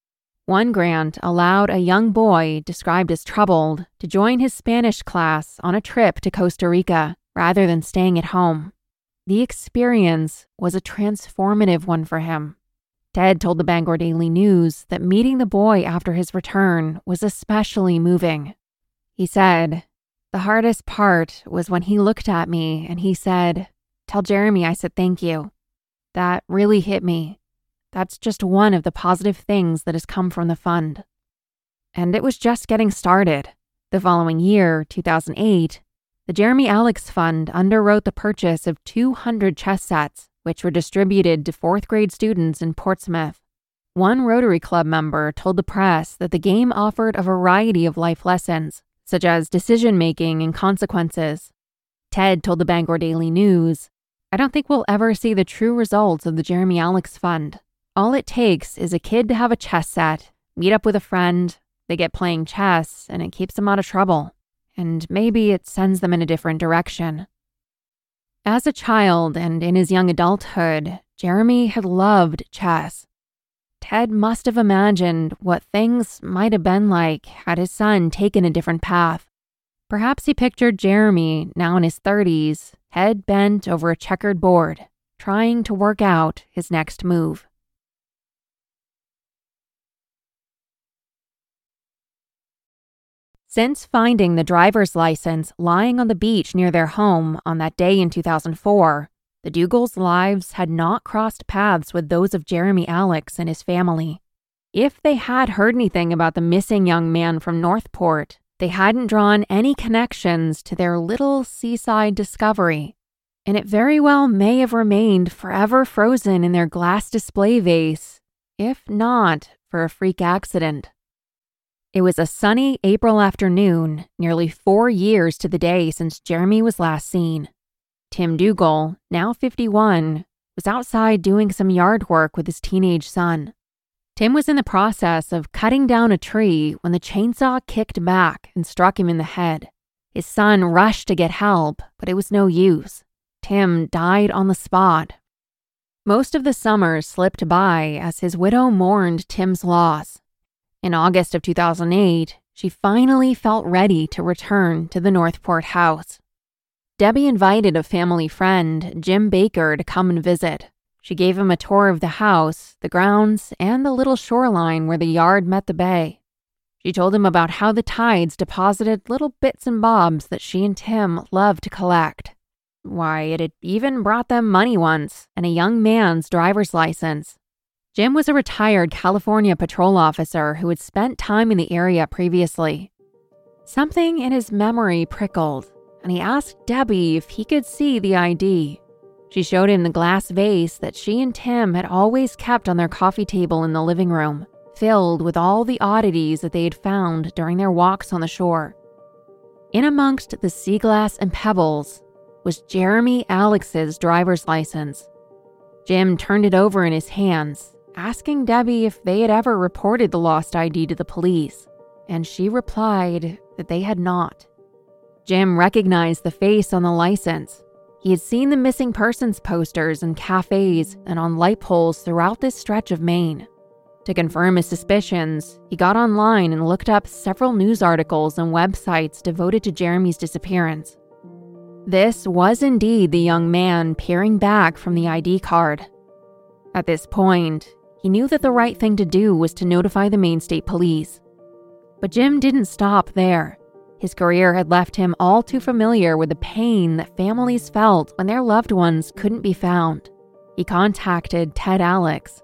One grant allowed a young boy, described as troubled, to join his Spanish class on a trip to Costa Rica rather than staying at home. The experience was a transformative one for him. Ted told the Bangor Daily News that meeting the boy after his return was especially moving. He said, "The hardest part was when he looked at me and he said, 'Tell Jeremy I said thank you.' That really hit me. That's just one of the positive things that has come from the fund." And it was just getting started. The following year, two thousand eight, the Jeremy Alex Fund underwrote the purchase of two hundred chess sets, which were distributed to fourth grade students in Portsmouth. One Rotary Club member told the press that the game offered a variety of life lessons, such as decision-making and consequences. Ted told the Bangor Daily News, "I don't think we'll ever see the true results of the Jeremy Alex Fund. All it takes is a kid to have a chess set, meet up with a friend, they get playing chess, and it keeps them out of trouble. And maybe it sends them in a different direction." As a child and in his young adulthood, Jeremy had loved chess. Ted must have imagined what things might have been like had his son taken a different path. Perhaps he pictured Jeremy, now in his thirties, head bent over a checkered board, trying to work out his next move. Since finding the driver's license lying on the beach near their home on that day in two thousand four, the Dugals' lives had not crossed paths with those of Jeremy Alex and his family. If they had heard anything about the missing young man from Northport, they hadn't drawn any connections to their little seaside discovery, and it very well may have remained forever frozen in their glass display vase, if not for a freak accident. It was a sunny April afternoon, nearly four years to the day since Jeremy was last seen. Tim Dugal, now fifty-one, was outside doing some yard work with his teenage son. Tim was in the process of cutting down a tree when the chainsaw kicked back and struck him in the head. His son rushed to get help, but it was no use. Tim died on the spot. Most of the summer slipped by as his widow mourned Tim's loss. In August of two thousand eight, she finally felt ready to return to the Northport house. Debbie invited a family friend, Jim Baker, to come and visit. She gave him a tour of the house, the grounds, and the little shoreline where the yard met the bay. She told him about how the tides deposited little bits and bobs that she and Tim loved to collect. Why, it had even brought them money once, and a young man's driver's license. Jim was a retired California patrol officer who had spent time in the area previously. Something in his memory prickled, and he asked Debbie if he could see the I D. She showed him the glass vase that she and Tim had always kept on their coffee table in the living room, filled with all the oddities that they had found during their walks on the shore. In amongst the sea glass and pebbles was Jeremy Alex's driver's license. Jim turned it over in his hands, asking Debbie if they had ever reported the lost I D to the police, and she replied that they had not. Jim recognized the face on the license. He had seen the missing persons posters in cafes and on light poles throughout this stretch of Maine. To confirm his suspicions, he got online and looked up several news articles and websites devoted to Jeremy's disappearance. This was indeed the young man peering back from the I D card. At this point, he knew that the right thing to do was to notify the Maine State Police. But Jim didn't stop there. His career had left him all too familiar with the pain that families felt when their loved ones couldn't be found. He contacted Ted Alex.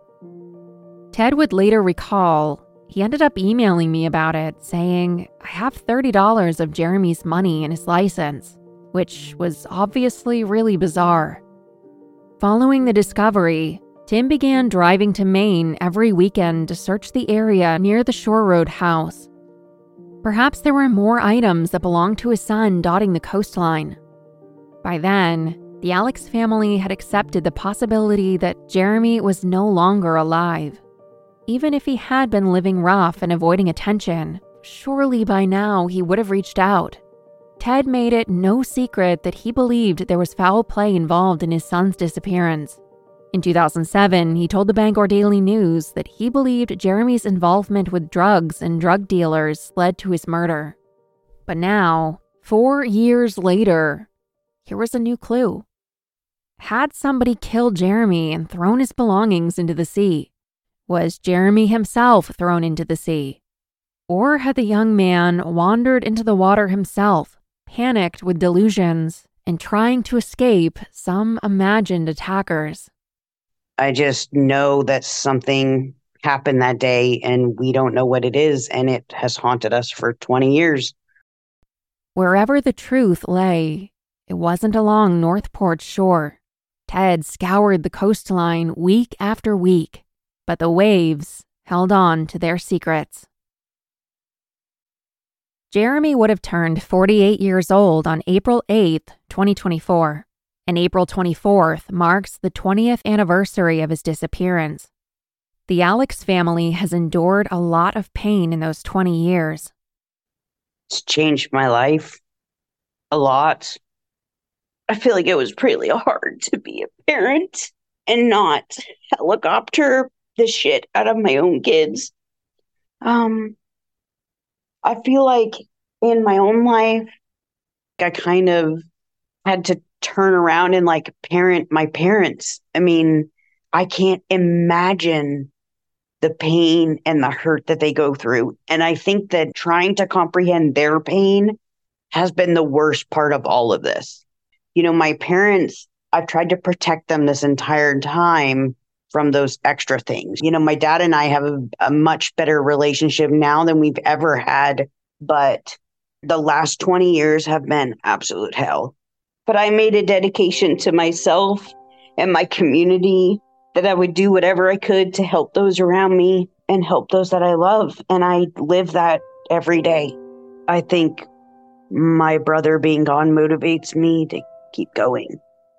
Ted would later recall, he ended up emailing me about it, saying, "I have thirty dollars of Jeremy's money in his license," which was obviously really bizarre. Following the discovery, Tim began driving to Maine every weekend to search the area near the Shore Road house. Perhaps there were more items that belonged to his son dotting the coastline. By then, the Alex family had accepted the possibility that Jeremy was no longer alive. Even if he had been living rough and avoiding attention, surely by now he would have reached out. Ted made it no secret that he believed there was foul play involved in his son's disappearance. In two thousand seven, he told the Bangor Daily News that he believed Jeremy's involvement with drugs and drug dealers led to his murder. But now, four years later, here was a new clue. Had somebody killed Jeremy and thrown his belongings into the sea? Was Jeremy himself thrown into the sea? Or had the young man wandered into the water himself, panicked with delusions, and trying to escape some imagined attackers? I just know that something happened that day and we don't know what it is, and it has haunted us for twenty years. Wherever the truth lay, it wasn't along Northport's shore. Ted scoured the coastline week after week, but the waves held on to their secrets. Jeremy would have turned forty-eight years old on April eighth, twenty twenty-four. And April twenty-fourth marks the twentieth anniversary of his disappearance. The Alex family has endured a lot of pain in those twenty years. It's changed my life a lot. I feel like it was really hard to be a parent and not helicopter the shit out of my own kids. Um, I feel like in my own life, I kind of had to turn around and like parent my parents. I mean, I can't imagine the pain and the hurt that they go through. And I think that trying to comprehend their pain has been the worst part of all of this. You know, my parents, I've tried to protect them this entire time from those extra things. You know, my dad and I have a, a much better relationship now than we've ever had, but the last twenty years have been absolute hell. But I made a dedication to myself and my community that I would do whatever I could to help those around me and help those that I love. And I live that every day. I think my brother being gone motivates me to keep going.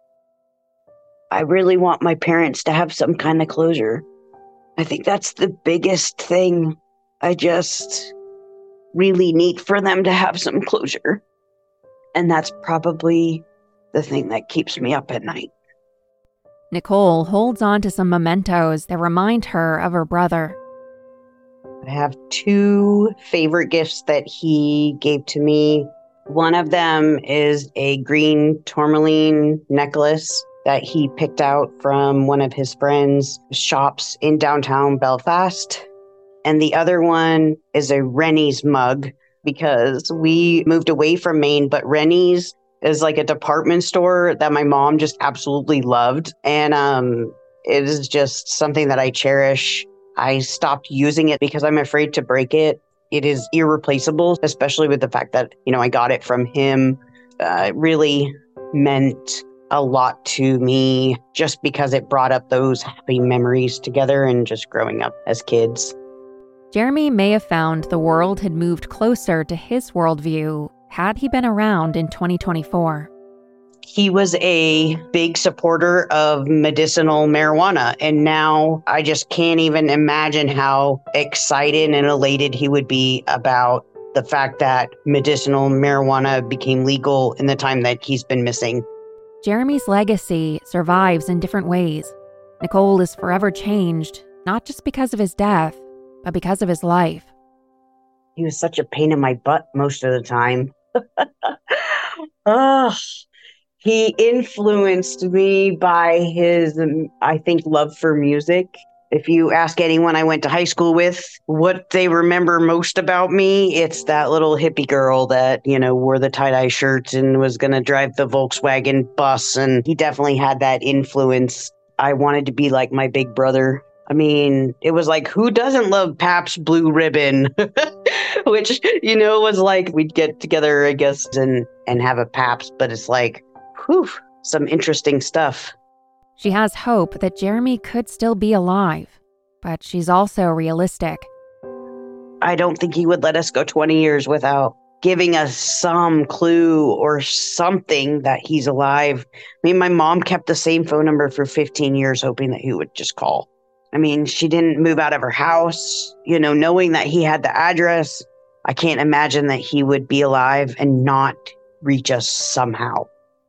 I really want my parents to have some kind of closure. I think that's the biggest thing. I just really need for them to have some closure. And that's probably the thing that keeps me up at night. Nicole holds on to some mementos that remind her of her brother. I have two favorite gifts that he gave to me. One of them is a green tourmaline necklace that he picked out from one of his friends' shops in downtown Belfast. And the other one is a Rennie's mug, because we moved away from Maine, but Rennie's is like a department store that my mom just absolutely loved. And um, it is just something that I cherish. I stopped using it because I'm afraid to break it. It is irreplaceable, especially with the fact that, you know, I got it from him. Uh, it really meant a lot to me just because it brought up those happy memories together and just growing up as kids. Jeremy may have found the world had moved closer to his worldview had he been around in twenty twenty-four. He was a big supporter of medicinal marijuana, and now I just can't even imagine how excited and elated he would be about the fact that medicinal marijuana became legal in the time that he's been missing. Jeremy's legacy survives in different ways. Nicole is forever changed, not just because of his death, but because of his life. He was such a pain in my butt most of the time. Ugh. He influenced me by his, um, I think, love for music. If you ask anyone I went to high school with what they remember most about me, it's that little hippie girl that, you know, wore the tie-dye shirts and was going to drive the Volkswagen bus. And he definitely had that influence. I wanted to be like my big brother. I mean, it was like, who doesn't love Pabst Blue Ribbon? Which, you know, was like, we'd get together, I guess, and, and have a Pabst. But it's like, whew, some interesting stuff. She has hope that Jeremy could still be alive, but she's also realistic. I don't think he would let us go twenty years without giving us some clue or something that he's alive. I mean, my mom kept the same phone number for fifteen years, hoping that he would just call. I mean, she didn't move out of her house, you know, knowing that he had the address. I can't imagine that he would be alive and not reach us somehow.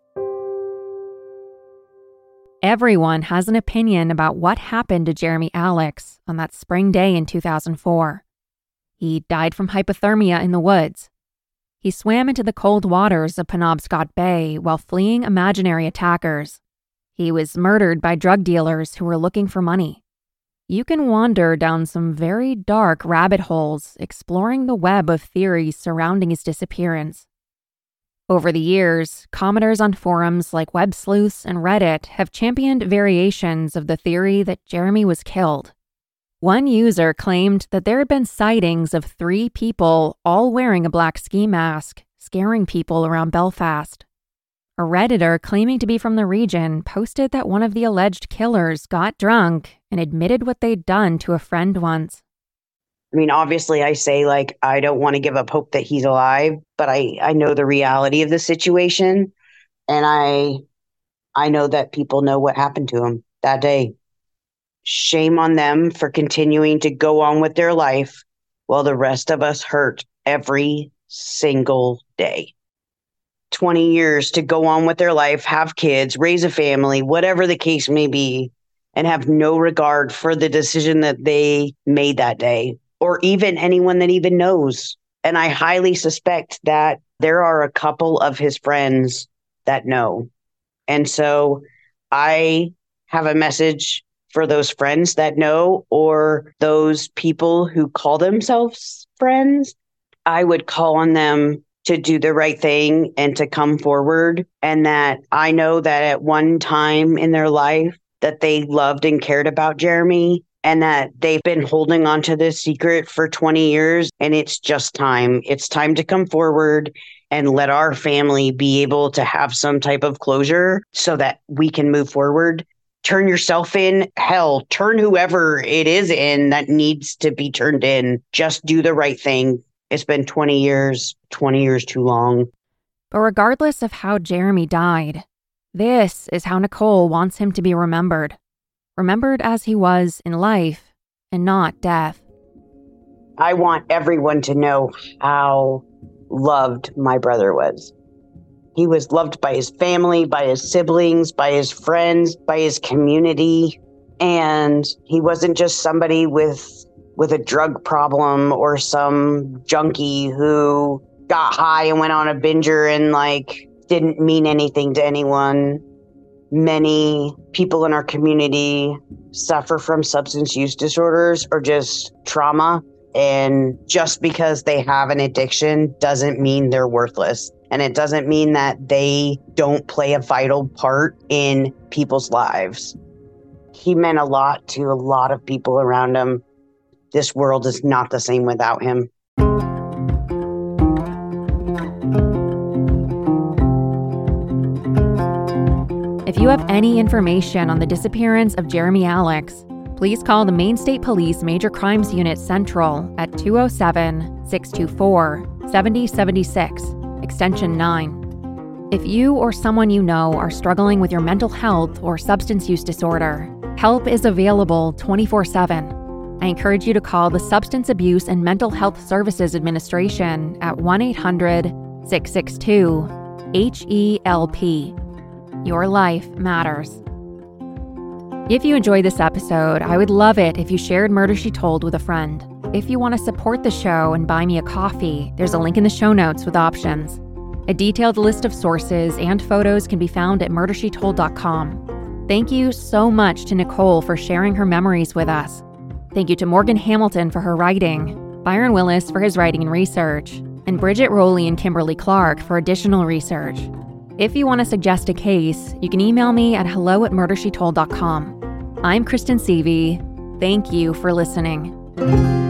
Everyone has an opinion about what happened to Jeremy Alex on that spring day in two thousand four. He died from hypothermia in the woods. He swam into the cold waters of Penobscot Bay while fleeing imaginary attackers. He was murdered by drug dealers who were looking for money. You can wander down some very dark rabbit holes exploring the web of theories surrounding his disappearance. Over the years, commenters on forums like Web Sleuths and Reddit have championed variations of the theory that Jeremy was killed. One user claimed that there had been sightings of three people all wearing a black ski mask, scaring people around Belfast. A Redditor claiming to be from the region posted that one of the alleged killers got drunk and admitted what they'd done to a friend once. I mean, obviously, I say, like, I don't want to give up hope that he's alive, but I, I know the reality of the situation. And I I know that people know what happened to him that day. Shame on them for continuing to go on with their life while the rest of us hurt every single day. twenty years to go on with their life, have kids, raise a family, whatever the case may be. and have no regard for the decision that they made that day, or even anyone that even knows. And I highly suspect that there are a couple of his friends that know. And so I have a message for those friends that know, or those people who call themselves friends. I would call on them to do the right thing and to come forward. And that I know that at one time in their life that they loved and cared about Jeremy, and that they've been holding on to this secret for twenty years. And it's just time. It's time to come forward and let our family be able to have some type of closure so that we can move forward. Turn yourself in. Hell, turn whoever it is in that needs to be turned in. Just do the right thing. It's been twenty years, twenty years too long. But regardless of how Jeremy died, this is how Nicole wants him to be remembered. Remembered as he was in life and not death. I want everyone to know how loved my brother was. He was loved by his family, by his siblings, by his friends, by his community. And he wasn't just somebody with with a drug problem or some junkie who got high and went on a binger and like didn't mean anything to anyone. Many people in our community suffer from substance use disorders or just trauma. And just because they have an addiction doesn't mean they're worthless. And it doesn't mean that they don't play a vital part in people's lives. He meant a lot to a lot of people around him. This world is not the same without him. If you have any information on the disappearance of Jeremy Alex, please call the Maine State Police Major Crimes Unit Central at two oh seven, six two four, seven oh seven six, extension nine. If you or someone you know are struggling with your mental health or substance use disorder, help is available twenty-four seven. I encourage you to call the Substance Abuse and Mental Health Services Administration at one eight hundred, six six two, H E L P. Your life matters. If you enjoyed this episode, I would love it if you shared Murder, She Told with a friend. If you want to support the show and buy me a coffee, there's a link in the show notes with options. A detailed list of sources and photos can be found at murder she told dot com. Thank you so much to Nicole for sharing her memories with us. Thank you to Morgan Hamilton for her writing, Byron Willis for his writing and research, and Bridget Rowley and Kimberly Clark for additional research. If you want to suggest a case, you can email me at hello at murder she told dot com. I'm Kristen Seavey. Thank you for listening.